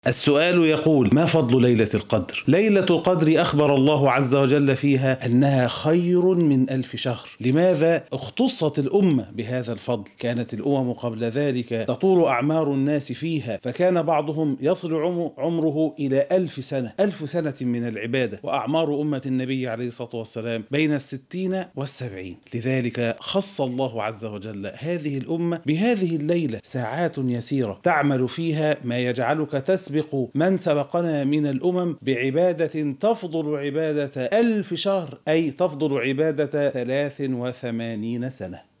السؤال يقول: ما فضل ليلة القدر؟ ليلة القدر أخبر الله عز وجل فيها أنها خير من 1000 شهر. لماذا اختصت الأمة بهذا الفضل؟ كانت الأمم قبل ذلك تطول أعمار الناس فيها، فكان بعضهم يصل عمره إلى 1000 سنة، 1000 سنة من العبادة، وأعمار أمة النبي عليه الصلاة والسلام بين 60 و70. لذلك خص الله عز وجل هذه الأمة بهذه الليلة، ساعات يسيرة تعمل فيها ما يجعلك تسبق من سبقنا من الأمم بعبادة تفضل عبادة 1000 شهر، أي تفضل عبادة 83 سنة.